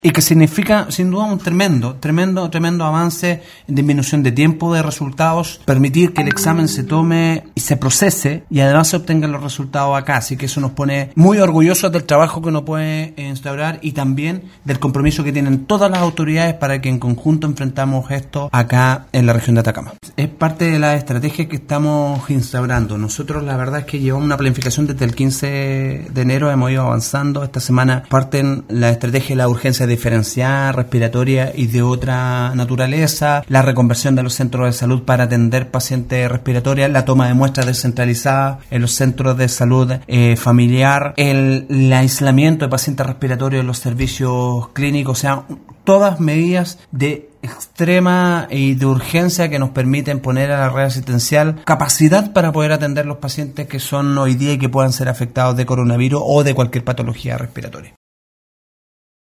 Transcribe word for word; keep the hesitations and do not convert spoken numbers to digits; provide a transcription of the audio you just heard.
y que significa sin duda un tremendo, tremendo, tremendo avance en disminución de tiempo de resultados, permitir que el examen se tome y se procese y además se obtengan los resultados acá, así que eso nos pone muy orgullosos del trabajo que uno puede instaurar y también del compromiso que tienen todas las autoridades para que en conjunto enfrentamos esto acá en la región de Atacama. Es parte de la estrategia que estamos instaurando. Nosotros la verdad es que llevamos una planificación desde el quince de enero, hemos ido avanzando. Esta semana parten la estrategia de la urgencia diferenciada, respiratoria y de otra naturaleza, la reconversión de los centros de salud para atender pacientes respiratorias, la toma de muestras descentralizada en los centros de salud eh, familiar, el, el aislamiento de pacientes respiratorios en los servicios clínicos, o sea, todas medidas de extrema y de urgencia que nos permiten poner a la red asistencial capacidad para poder atender los pacientes que son hoy día y que puedan ser afectados de coronavirus o de cualquier patología respiratoria.